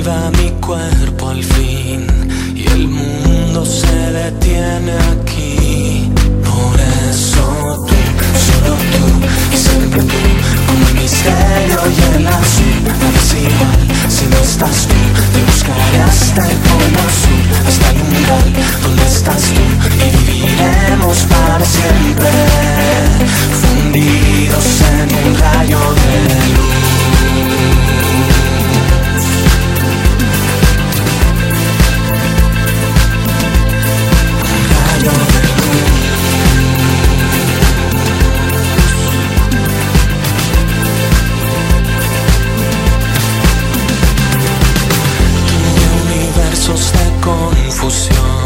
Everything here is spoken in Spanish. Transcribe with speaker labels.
Speaker 1: vuelva mi cuerpo al fin y el mundo se detiene aquí. Por eso tú, solo tú y siempre tú, como el misterio y el azul. Nada es igual si no estás tú. Te buscaré hasta el polo sur, hasta el umbral donde estás tú, y viviremos para siempre, fundidos en un rayo de luz. De confusión